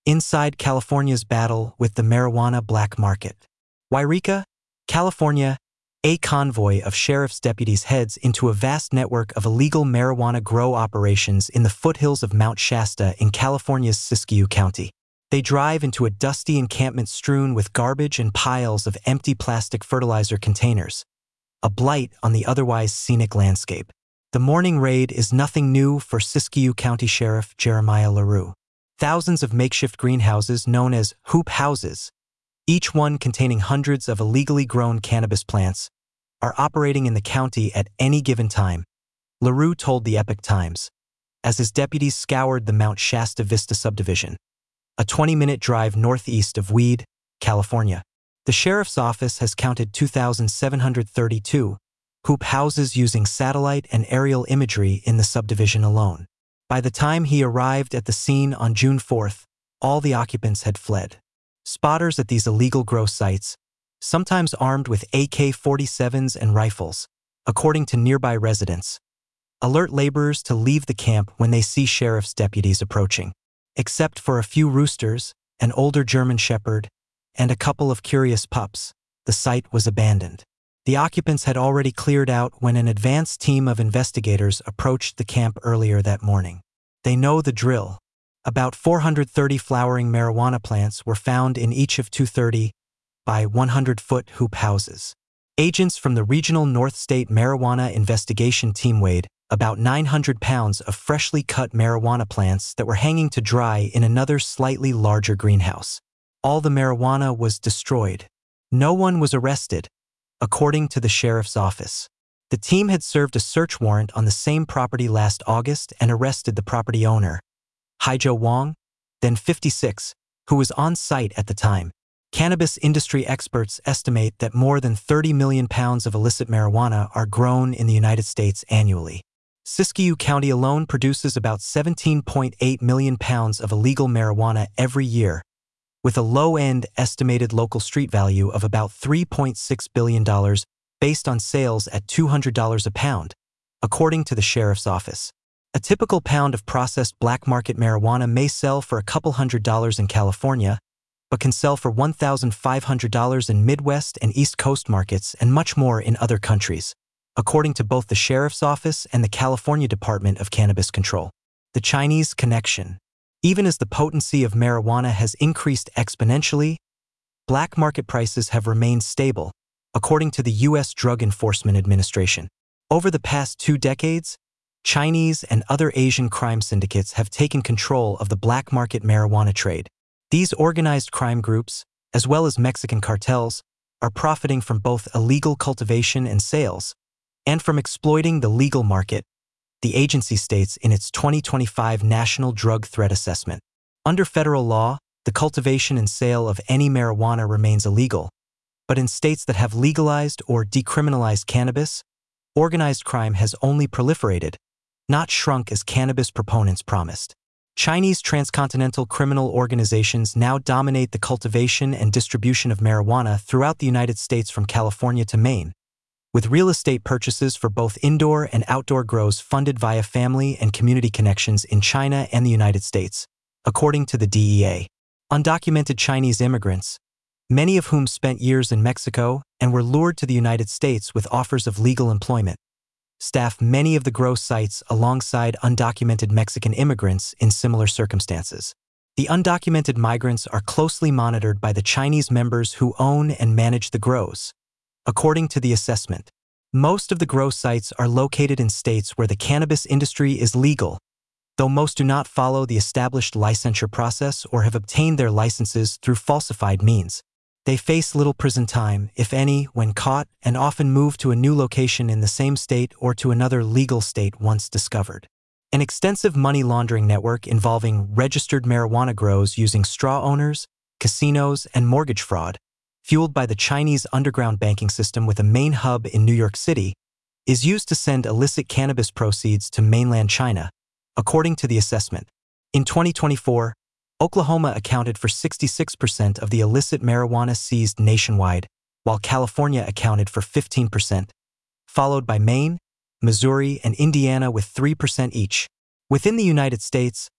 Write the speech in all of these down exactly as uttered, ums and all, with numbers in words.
Inside California's battle with the marijuana black market. Yreka, California, a convoy of sheriff's deputies heads into a vast network of illegal marijuana grow operations in the foothills of Mount Shasta in California's Siskiyou County. They drive into a dusty encampment strewn with garbage and piles of empty plastic fertilizer containers, a blight on the otherwise scenic landscape. The morning raid is nothing new for Siskiyou County Sheriff Jeremiah LaRue. Thousands of makeshift greenhouses known as hoop houses, each one containing hundreds of illegally grown cannabis plants, are operating in the county at any given time, LaRue told the Epoch Times, as his deputies scoured the Mount Shasta Vista subdivision, a twenty-minute drive northeast of Weed, California. The sheriff's office has counted two thousand seven hundred thirty-two hoop houses using satellite and aerial imagery in the subdivision alone. By the time he arrived at the scene on June fourth, all the occupants had fled. Spotters at these illegal grow sites, sometimes armed with A K forty-sevens and rifles, according to nearby residents, alert laborers to leave the camp when they see sheriff's deputies approaching. Except for a few roosters, an older German shepherd, and a couple of curious pups, the site was abandoned. The occupants had already cleared out when an advance team of investigators approached the camp earlier that morning. They know the drill. About four hundred thirty flowering marijuana plants were found in each of two thirty by one hundred foot hoop houses. Agents from the Regional North State Marijuana Investigation Team weighed about nine hundred pounds of freshly cut marijuana plants that were hanging to dry in another slightly larger greenhouse. All the marijuana was destroyed. No one was arrested, according to the sheriff's office. The team had served a search warrant on the same property last August and arrested the property owner, Haijo Wang, then fifty-six, who was on site at the time. Cannabis industry experts estimate that more than thirty million pounds of illicit marijuana are grown in the United States annually. Siskiyou County alone produces about seventeen point eight million pounds of illegal marijuana every year, with a low-end estimated local street value of about three point six billion dollars based on sales at two hundred dollars a pound, according to the sheriff's office. A typical pound of processed black market marijuana may sell for a couple hundred dollars in California, but can sell for one thousand five hundred dollars in Midwest and East Coast markets and much more in other countries, according to both the sheriff's office and the California Department of Cannabis Control. The Chinese connection. Even as the potency of marijuana has increased exponentially, black market prices have remained stable, according to the U S Drug Enforcement Administration. Over the past two decades, Chinese and other Asian crime syndicates have taken control of the black market marijuana trade. These organized crime groups, as well as Mexican cartels, are profiting from both illegal cultivation and sales, and from exploiting the legal market, the agency states in its twenty twenty-five National Drug Threat Assessment. Under federal law, the cultivation and sale of any marijuana remains illegal, but in states that have legalized or decriminalized cannabis, organized crime has only proliferated, not shrunk as cannabis proponents promised. Chinese transcontinental criminal organizations now dominate the cultivation and distribution of marijuana throughout the United States from California to Maine, with real estate purchases for both indoor and outdoor grows funded via family and community connections in China and the United States, according to the D E A. Undocumented Chinese immigrants, many of whom spent years in Mexico and were lured to the United States with offers of legal employment, staff many of the grow sites alongside undocumented Mexican immigrants in similar circumstances. The undocumented migrants are closely monitored by the Chinese members who own and manage the grows. According to the assessment, most of the grow sites are located in states where the cannabis industry is legal, though most do not follow the established licensure process or have obtained their licenses through falsified means. They face little prison time, if any, when caught, and often move to a new location in the same state or to another legal state once discovered. An extensive money laundering network involving registered marijuana grows using straw owners, casinos, and mortgage fraud, fueled by the Chinese underground banking system with a main hub in New York City, is used to send illicit cannabis proceeds to mainland China, according to the assessment. In twenty twenty-four, Oklahoma accounted for sixty-six percent of the illicit marijuana seized nationwide, while California accounted for fifteen percent, followed by Maine, Missouri, and Indiana with three percent each. Within the United States,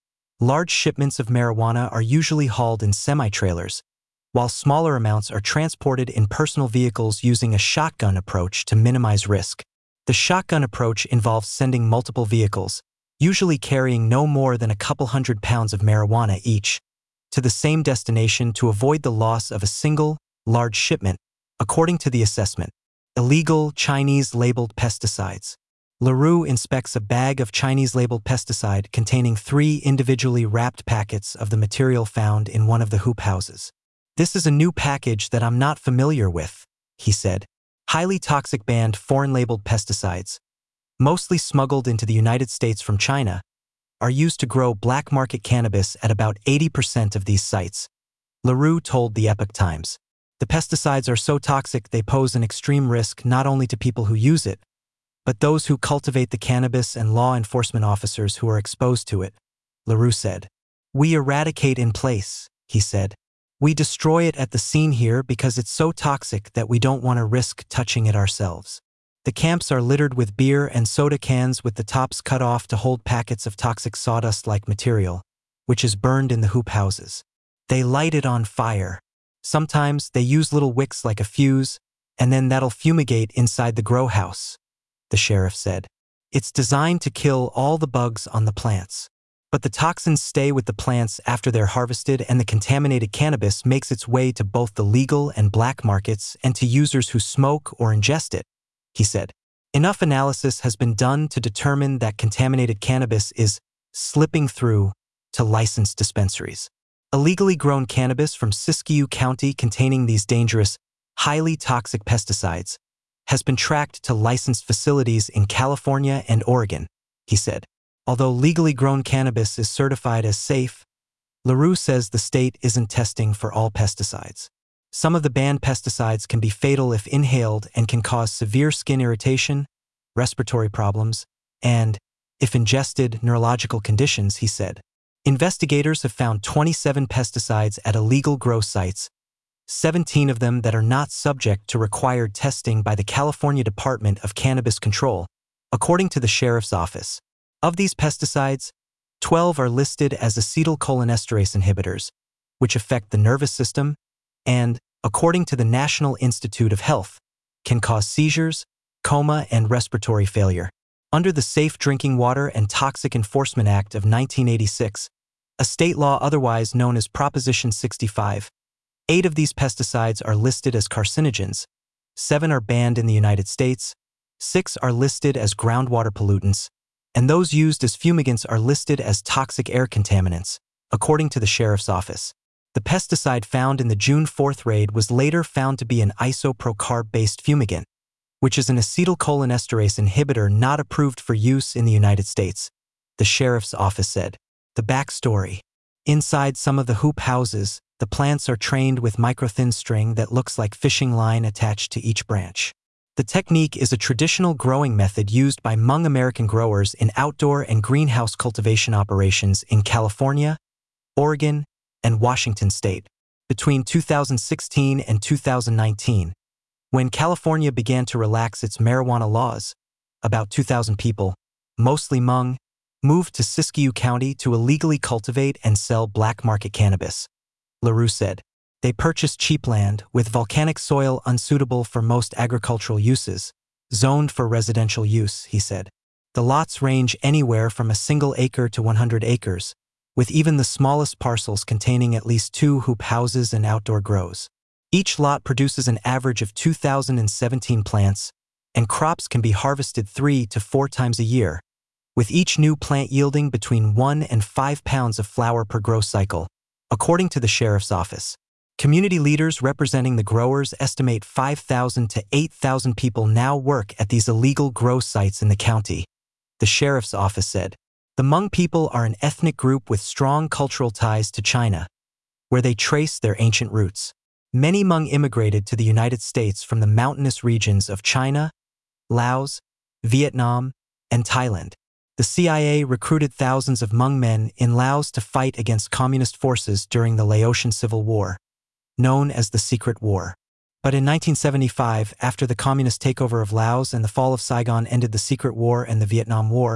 Large shipments of marijuana are usually hauled in semi-trailers, while smaller amounts are transported in personal vehicles using a shotgun approach to minimize risk. The shotgun approach involves sending multiple vehicles, usually carrying no more than a couple hundred pounds of marijuana each, to the same destination to avoid the loss of a single, large shipment, according to the assessment. Illegal Chinese-labeled pesticides. LaRue inspects a bag of Chinese-labeled pesticide containing three individually wrapped packets of the material found in one of the hoop houses. "This is a new package that I'm not familiar with," he said. Highly toxic banned foreign-labeled pesticides, mostly smuggled into the United States from China, are used to grow black-market cannabis at about eighty percent of these sites, LaRue told the Epoch Times. The pesticides are so toxic they pose an extreme risk not only to people who use it, but those who cultivate the cannabis and law enforcement officers who are exposed to it, LaRue said. "We eradicate in place," he said. "We destroy it at the scene here because it's so toxic that we don't want to risk touching it ourselves." The camps are littered with beer and soda cans with the tops cut off to hold packets of toxic sawdust-like material, which is burned in the hoop houses. They light it on fire. Sometimes they use little wicks like a fuse, and then that'll fumigate inside the grow house, the sheriff said. "It's designed to kill all the bugs on the plants. But the toxins stay with the plants after they're harvested, and the contaminated cannabis makes its way to both the legal and black markets and to users who smoke or ingest it," he said. "Enough analysis has been done to determine that contaminated cannabis is slipping through to licensed dispensaries. Illegally grown cannabis from Siskiyou County containing these dangerous, highly toxic pesticides has been tracked to licensed facilities in California and Oregon," he said. Although legally grown cannabis is certified as safe, LaRue says the state isn't testing for all pesticides. Some of the banned pesticides can be fatal if inhaled and can cause severe skin irritation, respiratory problems, and, if ingested, neurological conditions, he said. Investigators have found twenty-seven pesticides at illegal grow sites, seventeen of them that are not subject to required testing by the California Department of Cannabis Control, according to the sheriff's office. Of these pesticides, twelve are listed as acetylcholinesterase inhibitors, which affect the nervous system and, according to the National Institute of Health, can cause seizures, coma, and respiratory failure. Under the Safe Drinking Water and Toxic Enforcement Act of nineteen eighty-six, a state law otherwise known as Proposition sixty-five, eight of these pesticides are listed as carcinogens, seven are banned in the United States, six are listed as groundwater pollutants, and those used as fumigants are listed as toxic air contaminants, according to the sheriff's office. The pesticide found in the June fourth raid was later found to be an isoprocarb-based fumigant, which is an acetylcholinesterase inhibitor not approved for use in the United States, the sheriff's office said. The backstory. Inside some of the hoop houses, the plants are trained with microthin string that looks like fishing line attached to each branch. The technique is a traditional growing method used by Hmong American growers in outdoor and greenhouse cultivation operations in California, Oregon, and Washington state. Between two thousand sixteen and two thousand nineteen, when California began to relax its marijuana laws, about two thousand people, mostly Hmong, moved to Siskiyou County to illegally cultivate and sell black market cannabis, LaRue said. They purchased cheap land with volcanic soil unsuitable for most agricultural uses, zoned for residential use, he said. The lots range anywhere from a single acre to one hundred acres, with even the smallest parcels containing at least two hoop houses and outdoor grows. Each lot produces an average of two thousand seventeen plants, and crops can be harvested three to four times a year, with each new plant yielding between one and five pounds of flower per grow cycle, according to the sheriff's office. Community leaders representing the growers estimate five thousand to eight thousand people now work at these illegal grow sites in the county, the sheriff's office said. The Hmong people are an ethnic group with strong cultural ties to China, where they trace their ancient roots. Many Hmong immigrated to the United States from the mountainous regions of China, Laos, Vietnam, and Thailand. The C I A recruited thousands of Hmong men in Laos to fight against communist forces during the Laotian Civil War, known as the Secret War. But in nineteen seventy-five, after the communist takeover of Laos and the fall of Saigon ended the Secret War and the Vietnam War,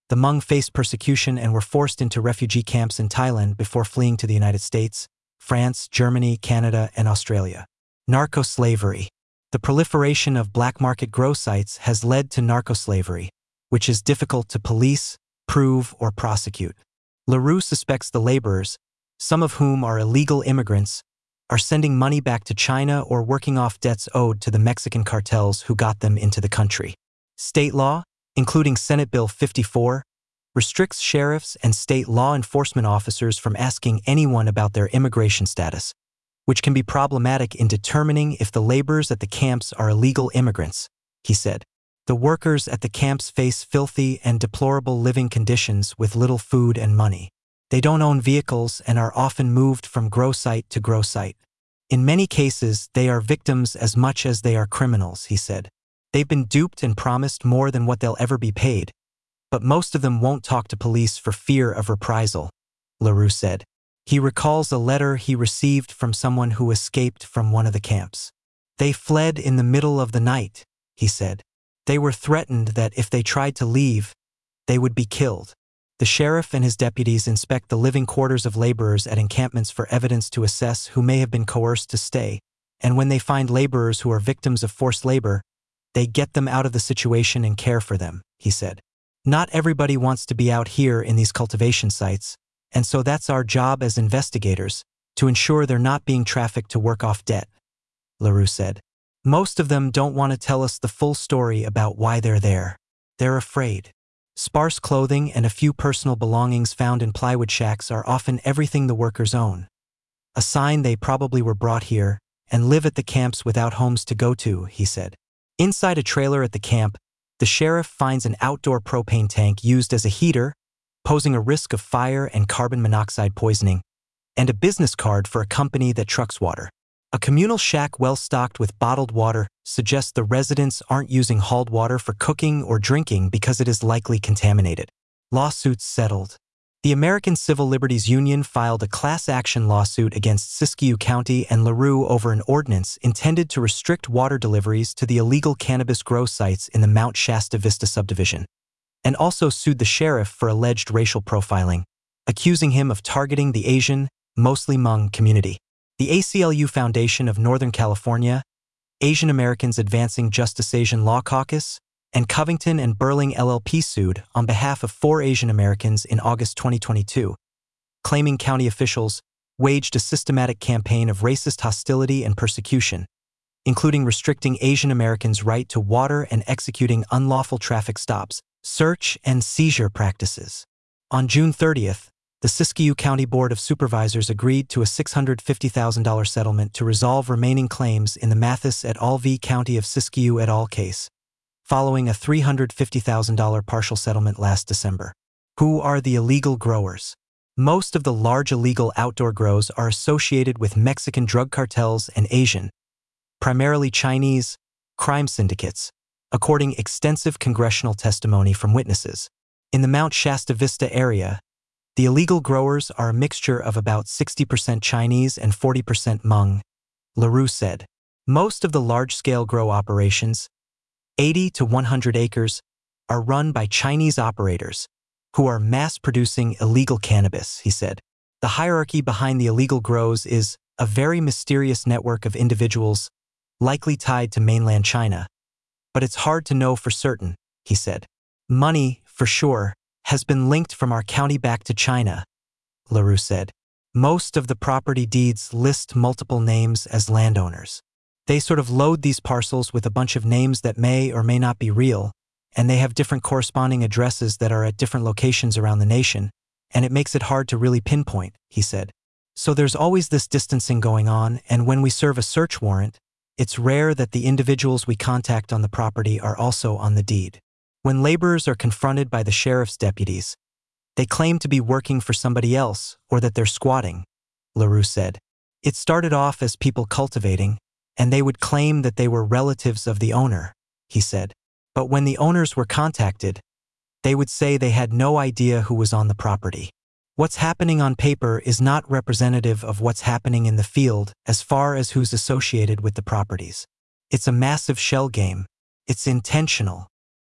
The Hmong faced persecution and were forced into refugee camps in Thailand before fleeing to the United States, France, Germany, Canada, and Australia. Narco-slavery. The proliferation of black market grow sites has led to narco-slavery, which is difficult to police, prove, or prosecute. LaRue suspects the laborers, some of whom are illegal immigrants, are sending money back to China or working off debts owed to the Mexican cartels who got them into the country. State law, including Senate Bill fifty-four, restricts sheriffs and state law enforcement officers from asking anyone about their immigration status, which can be problematic in determining if the laborers at the camps are illegal immigrants, he said. The workers at the camps face filthy and deplorable living conditions with little food and money. They don't own vehicles and are often moved from grow site to grow site. In many cases, they are victims as much as they are criminals, he said. They've been duped and promised more than what they'll ever be paid, but most of them won't talk to police for fear of reprisal, LaRue said. He recalls a letter he received from someone who escaped from one of the camps. They fled in the middle of the night, he said. They were threatened that if they tried to leave, they would be killed. The sheriff and his deputies inspect the living quarters of laborers at encampments for evidence to assess who may have been coerced to stay, and when they find laborers who are victims of forced labor, they get them out of the situation and care for them, he said. Not everybody wants to be out here in these cultivation sites, and so that's our job as investigators, to ensure they're not being trafficked to work off debt, LaRue said. Most of them don't want to tell us the full story about why they're there. They're afraid. Sparse clothing and a few personal belongings found in plywood shacks are often everything the workers own. A sign they probably were brought here and live at the camps without homes to go to, he said. Inside a trailer at the camp, the sheriff finds an outdoor propane tank used as a heater, posing a risk of fire and carbon monoxide poisoning, and a business card for a company that trucks water. A communal shack well-stocked with bottled water suggests the residents aren't using hauled water for cooking or drinking because it is likely contaminated. Lawsuits settled. The American Civil Liberties Union filed a class action lawsuit against Siskiyou County and LaRue over an ordinance intended to restrict water deliveries to the illegal cannabis grow sites in the Mount Shasta Vista subdivision, and also sued the sheriff for alleged racial profiling, accusing him of targeting the Asian, mostly Hmong community. The A C L U Foundation of Northern California, Asian Americans Advancing Justice Asian Law Caucus, and Covington and Burling L L P sued on behalf of four Asian Americans in August twenty twenty-two, claiming county officials waged a systematic campaign of racist hostility and persecution, including restricting Asian Americans' right to water and executing unlawful traffic stops, search and seizure practices. On June thirtieth, the Siskiyou County Board of Supervisors agreed to a six hundred fifty thousand dollar settlement to resolve remaining claims in the Mathis et al. v. County of Siskiyou et al. Case, following a three hundred fifty thousand dollar partial settlement last December. Who are the illegal growers? Most of the large illegal outdoor grows are associated with Mexican drug cartels and Asian, primarily Chinese, crime syndicates, according to extensive congressional testimony from witnesses. In the Mount Shasta Vista area, the illegal growers are a mixture of about sixty percent Chinese and forty percent Hmong, LaRue said. Most of the large-scale grow operations, eighty to one hundred acres, are run by Chinese operators who are mass-producing illegal cannabis, he said. The hierarchy behind the illegal grows is a very mysterious network of individuals, likely tied to mainland China. But it's hard to know for certain, he said. Money, for sure, has been linked from our county back to China, LaRue said. Most of the property deeds list multiple names as landowners. They sort of load these parcels with a bunch of names that may or may not be real, and they have different corresponding addresses that are at different locations around the nation, and it makes it hard to really pinpoint, he said. So there's always this distancing going on, and when we serve a search warrant, it's rare that the individuals we contact on the property are also on the deed. When laborers are confronted by the sheriff's deputies, they claim to be working for somebody else or that they're squatting, LaRue said. It started off as people cultivating, and they would claim that they were relatives of the owner, he said. But when the owners were contacted, they would say they had no idea who was on the property. What's happening on paper is not representative of what's happening in the field as far as who's associated with the properties. It's a massive shell game. It's intentional.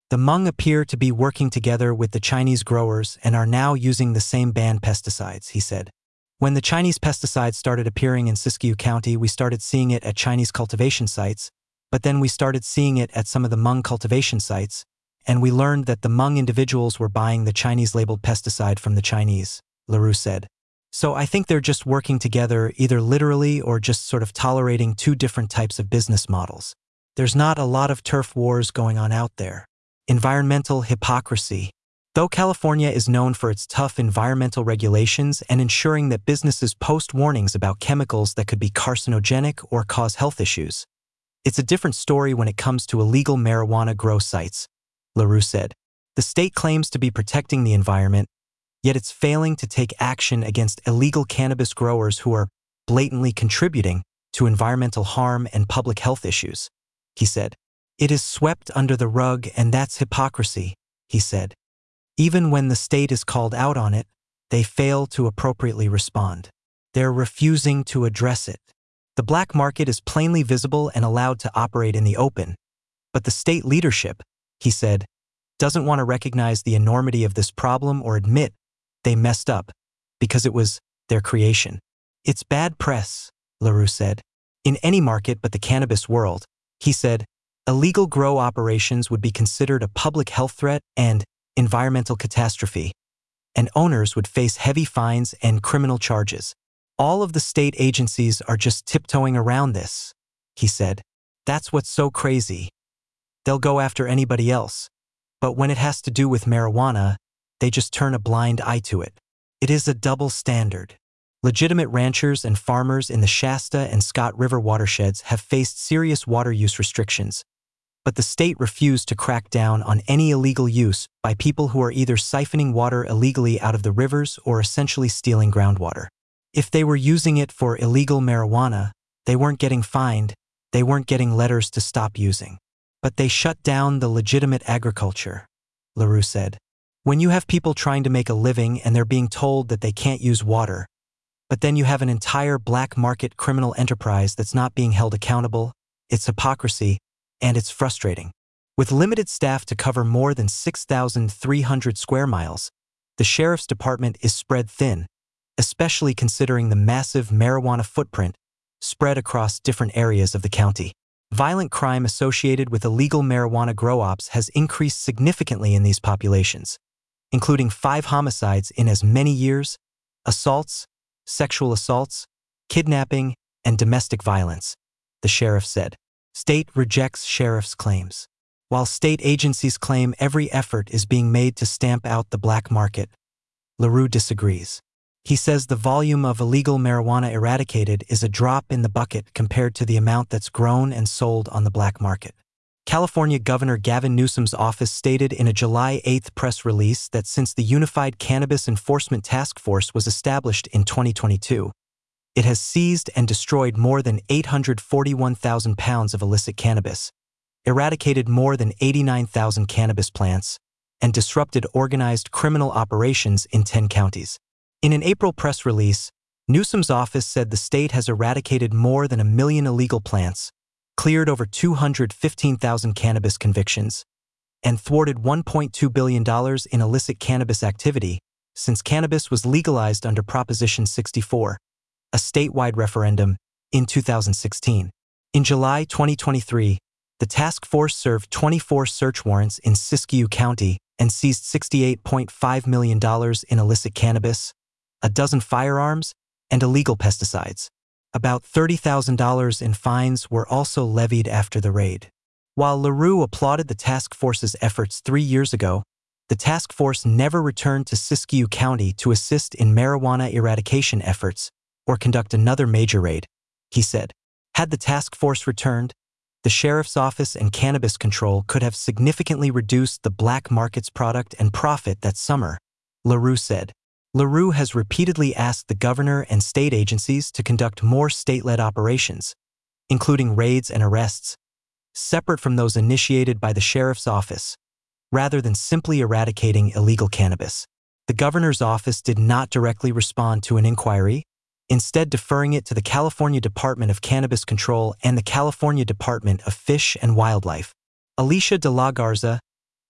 The Hmong appear to be working together with the Chinese growers and are now using the same banned pesticides, he said. When the Chinese pesticides started appearing in Siskiyou County, we started seeing it at Chinese cultivation sites, but then we started seeing it at some of the Hmong cultivation sites, and we learned that the Hmong individuals were buying the Chinese-labeled pesticide from the Chinese, LaRue said. So I think they're just working together, either literally or just sort of tolerating two different types of business models. There's not a lot of turf wars going on out there. Environmental hypocrisy. Though California is known for its tough environmental regulations and ensuring that businesses post warnings about chemicals that could be carcinogenic or cause health issues, it's a different story when it comes to illegal marijuana grow sites, LaRue said. The state claims to be protecting the environment, yet it's failing to take action against illegal cannabis growers who are blatantly contributing to environmental harm and public health issues, he said. It is swept under the rug, and that's hypocrisy, he said. Even when the state is called out on it, they fail to appropriately respond. They're refusing to address it. The black market is plainly visible and allowed to operate in the open, but the state leadership, he said, doesn't want to recognize the enormity of this problem or admit they messed up because it was their creation. It's bad press, LaRue said. In any market but the cannabis world, he said, illegal grow operations would be considered a public health threat and environmental catastrophe, and owners would face heavy fines and criminal charges. All of the state agencies are just tiptoeing around this, he said. That's what's so crazy. They'll go after anybody else, but when it has to do with marijuana, they just turn a blind eye to it. It is a double standard. Legitimate ranchers and farmers in the Shasta and Scott River watersheds have faced serious water use restrictions, but the state refused to crack down on any illegal use by people who are either siphoning water illegally out of the rivers or essentially stealing groundwater. If they were using it for illegal marijuana, they weren't getting fined, they weren't getting letters to stop using. But they shut down the legitimate agriculture, LaRue said. When you have people trying to make a living and they're being told that they can't use water, but then you have an entire black market criminal enterprise that's not being held accountable, it's hypocrisy, and it's frustrating. With limited staff to cover more than six thousand three hundred square miles, the sheriff's department is spread thin, especially considering the massive marijuana footprint spread across different areas of the county. Violent crime associated with illegal marijuana grow ops has increased significantly in these populations, including five homicides in as many years, assaults, sexual assaults, kidnapping, and domestic violence, the sheriff said. State rejects sheriff's claims. While state agencies claim every effort is being made to stamp out the black market, LaRue disagrees. He says the volume of illegal marijuana eradicated is a drop in the bucket compared to the amount that's grown and sold on the black market. California Governor Gavin Newsom's office stated in a July eighth press release that since the Unified Cannabis Enforcement Task Force was established in twenty twenty-two, it has seized and destroyed more than eight hundred forty-one thousand pounds of illicit cannabis, eradicated more than eighty-nine thousand cannabis plants, and disrupted organized criminal operations in ten counties. In an April press release, Newsom's office said the state has eradicated more than a million illegal plants, cleared over two hundred fifteen thousand cannabis convictions, and thwarted one point two billion dollars in illicit cannabis activity since cannabis was legalized under Proposition sixty-four, a statewide referendum, in two thousand sixteen. In July twenty twenty-three, the task force served twenty-four search warrants in Siskiyou County and seized sixty-eight point five million dollars in illicit cannabis, a dozen firearms, and illegal pesticides. About thirty thousand dollars in fines were also levied after the raid. While LaRue applauded the task force's efforts three years ago, the task force never returned to Siskiyou County to assist in marijuana eradication efforts or conduct another major raid, he said. Had the task force returned, the sheriff's office and cannabis control could have significantly reduced the black market's product and profit that summer, LaRue said. LaRue has repeatedly asked the governor and state agencies to conduct more state-led operations, including raids and arrests, separate from those initiated by the sheriff's office, rather than simply eradicating illegal cannabis. The governor's office did not directly respond to an inquiry, instead deferring it to the California Department of Cannabis Control and the California Department of Fish and Wildlife. Alicia de la Garza,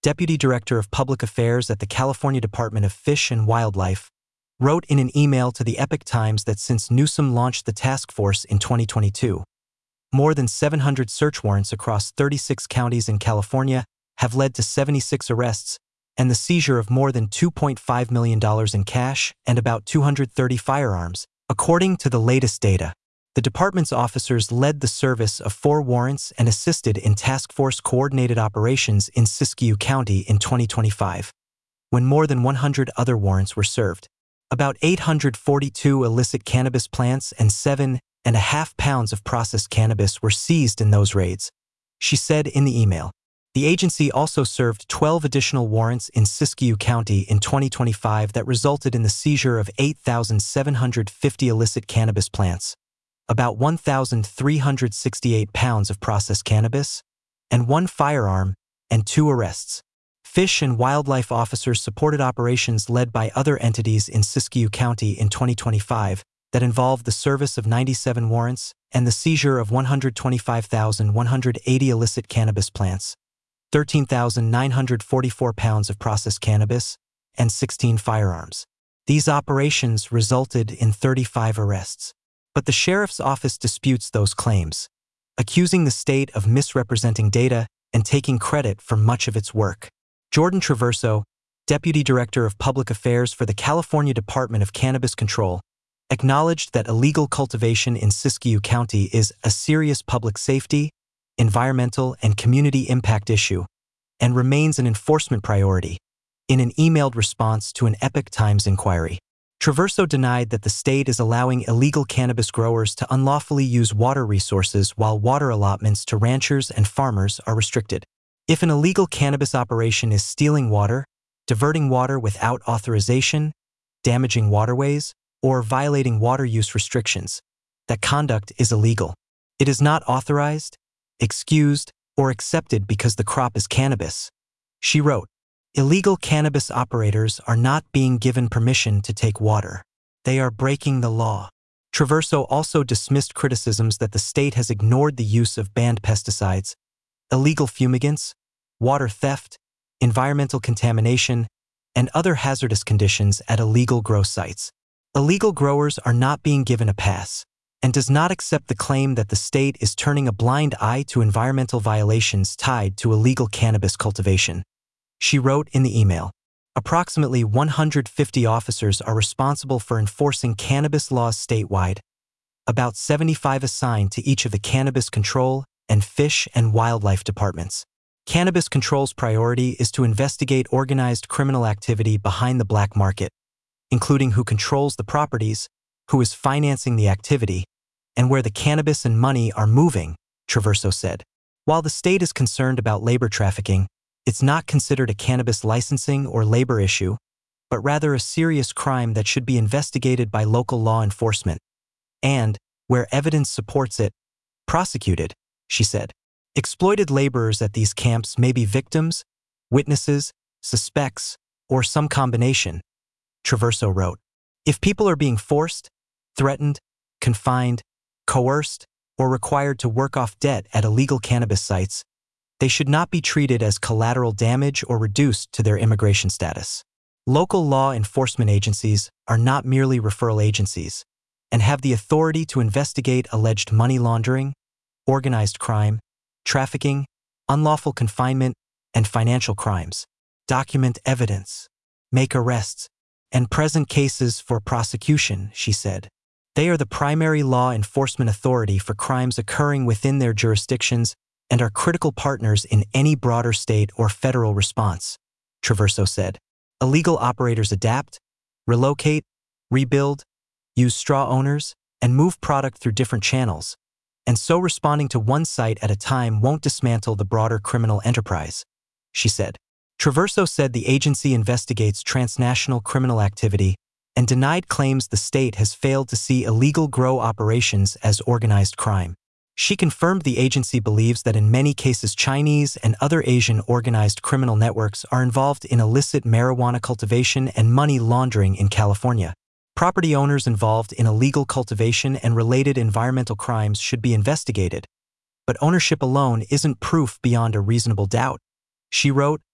Deputy Director of Public Affairs at the California Department of Fish and Wildlife, wrote in an email to the Epoch Times that since Newsom launched the task force in twenty twenty-two, more than seven hundred search warrants across thirty-six counties in California have led to seventy-six arrests and the seizure of more than two point five million dollars in cash and about two hundred thirty firearms. According to the latest data, the department's officers led the service of four warrants and assisted in task force coordinated operations in Siskiyou County in twenty twenty-five, when more than one hundred other warrants were served. About eight hundred forty-two illicit cannabis plants and seven and a half pounds of processed cannabis were seized in those raids, she said in the email. The agency also served twelve additional warrants in Siskiyou County in twenty twenty-five that resulted in the seizure of eight thousand seven hundred fifty illicit cannabis plants, about one thousand three hundred sixty-eight pounds of processed cannabis, and one firearm, and two arrests. Fish and wildlife officers supported operations led by other entities in Siskiyou County in twenty twenty-five that involved the service of ninety-seven warrants and the seizure of one hundred twenty-five thousand one hundred eighty illicit cannabis plants, thirteen thousand nine hundred forty-four pounds of processed cannabis, and sixteen firearms. These operations resulted in thirty-five arrests. But the sheriff's office disputes those claims, accusing the state of misrepresenting data and taking credit for much of its work. Jordan Traverso, Deputy Director of Public Affairs for the California Department of Cannabis Control, acknowledged that illegal cultivation in Siskiyou County is a serious public safety, environmental, and community impact issue, and remains an enforcement priority, in an emailed response to an Epoch Times inquiry. Traverso denied that the state is allowing illegal cannabis growers to unlawfully use water resources while water allotments to ranchers and farmers are restricted. If an illegal cannabis operation is stealing water, diverting water without authorization, damaging waterways, or violating water use restrictions, that conduct is illegal. It is not authorized, excused, or accepted because the crop is cannabis. She wrote, "Illegal cannabis operators are not being given permission to take water. They are breaking the law." Traverso also dismissed criticisms that the state has ignored the use of banned pesticides, illegal fumigants, water theft, environmental contamination, and other hazardous conditions at illegal grow sites. Illegal growers are not being given a pass, and does not accept the claim that the state is turning a blind eye to environmental violations tied to illegal cannabis cultivation. She wrote in the email, approximately one hundred fifty officers are responsible for enforcing cannabis laws statewide, about seventy-five assigned to each of the Cannabis Control and Fish and Wildlife departments. Cannabis Control's priority is to investigate organized criminal activity behind the black market, including who controls the properties, who is financing the activity, and where the cannabis and money are moving, Traverso said. While the state is concerned about labor trafficking, it's not considered a cannabis licensing or labor issue, but rather a serious crime that should be investigated by local law enforcement, and, where evidence supports it, prosecuted, she said. Exploited laborers at these camps may be victims, witnesses, suspects, or some combination, Traverso wrote. If people are being forced, threatened, confined, coerced, or required to work off debt at illegal cannabis sites, they should not be treated as collateral damage or reduced to their immigration status. Local law enforcement agencies are not merely referral agencies and have the authority to investigate alleged money laundering, organized crime, trafficking, unlawful confinement, and financial crimes, document evidence, make arrests, and present cases for prosecution, she said. They are the primary law enforcement authority for crimes occurring within their jurisdictions and are critical partners in any broader state or federal response, Traverso said. Illegal operators adapt, relocate, rebuild, use straw owners, and move product through different channels, and so responding to one site at a time won't dismantle the broader criminal enterprise, she said. Traverso said the agency investigates transnational criminal activity and denied claims the state has failed to see illegal grow operations as organized crime. She confirmed the agency believes that in many cases Chinese and other Asian organized criminal networks are involved in illicit marijuana cultivation and money laundering in California. Property owners involved in illegal cultivation and related environmental crimes should be investigated, but ownership alone isn't proof beyond a reasonable doubt, she wrote,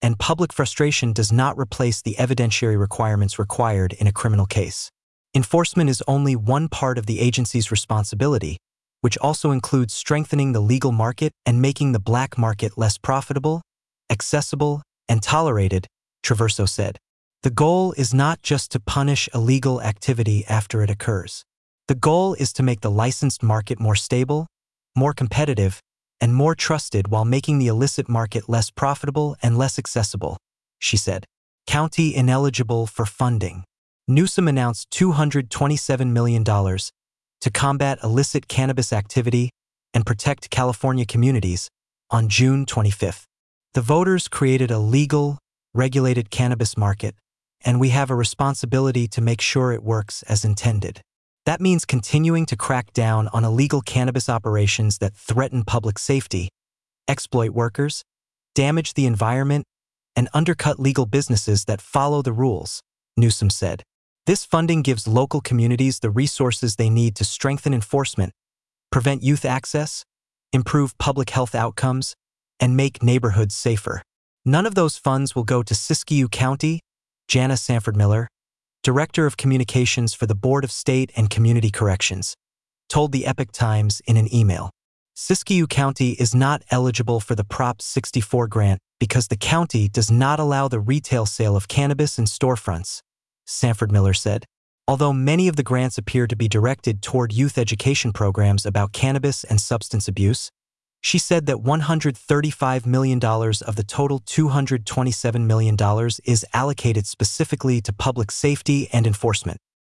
and public frustration does not replace the evidentiary requirements required in a criminal case. Enforcement is only one part of the agency's responsibility, which also includes strengthening the legal market and making the black market less profitable, accessible, and tolerated, Traverso said. The goal is not just to punish illegal activity after it occurs. The goal is to make the licensed market more stable, more competitive, and more trusted while making the illicit market less profitable and less accessible, she said. County ineligible for funding. Newsom announced two hundred twenty-seven million dollars to combat illicit cannabis activity and protect California communities on June twenty-fifth. The voters created a legal, regulated cannabis market, and we have a responsibility to make sure it works as intended. That means continuing to crack down on illegal cannabis operations that threaten public safety, exploit workers, damage the environment, and undercut legal businesses that follow the rules, Newsom said. This funding gives local communities the resources they need to strengthen enforcement, prevent youth access, improve public health outcomes, and make neighborhoods safer. None of those funds will go to Siskiyou County, Jana Sanford Miller, Director of Communications for the Board of State and Community Corrections, told the Epoch Times in an email. Siskiyou County is not eligible for the Prop sixty-four grant because the county does not allow the retail sale of cannabis in storefronts, Sanford Miller said. Although many of the grants appear to be directed toward youth education programs about cannabis and substance abuse, she said that one hundred thirty-five million dollars of the total two hundred twenty-seven million dollars is allocated specifically to public safety and enforcement.